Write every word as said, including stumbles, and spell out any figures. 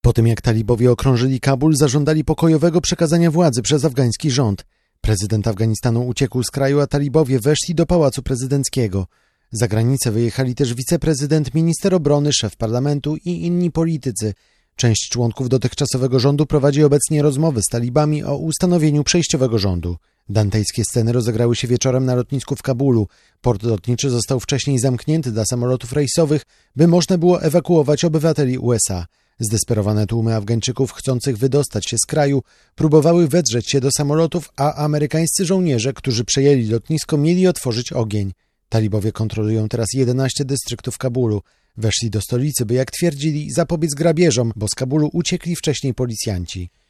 Po tym jak talibowie okrążyli Kabul, zażądali pokojowego przekazania władzy przez afgański rząd. Prezydent Afganistanu uciekł z kraju, a talibowie weszli do pałacu prezydenckiego. Za granicę wyjechali też wiceprezydent, minister obrony, szef parlamentu i inni politycy. Część członków dotychczasowego rządu prowadzi obecnie rozmowy z talibami o ustanowieniu przejściowego rządu. Dantejskie sceny rozegrały się wieczorem na lotnisku w Kabulu. Port lotniczy został wcześniej zamknięty dla samolotów rejsowych, by można było ewakuować obywateli U S A. Zdesperowane tłumy Afgańczyków chcących wydostać się z kraju próbowały wedrzeć się do samolotów, a amerykańscy żołnierze, którzy przejęli lotnisko, mieli otworzyć ogień. Talibowie kontrolują teraz jedenaście dystryktów Kabulu. Weszli do stolicy, by, jak twierdzili, zapobiec grabieżom, bo z Kabulu uciekli wcześniej policjanci.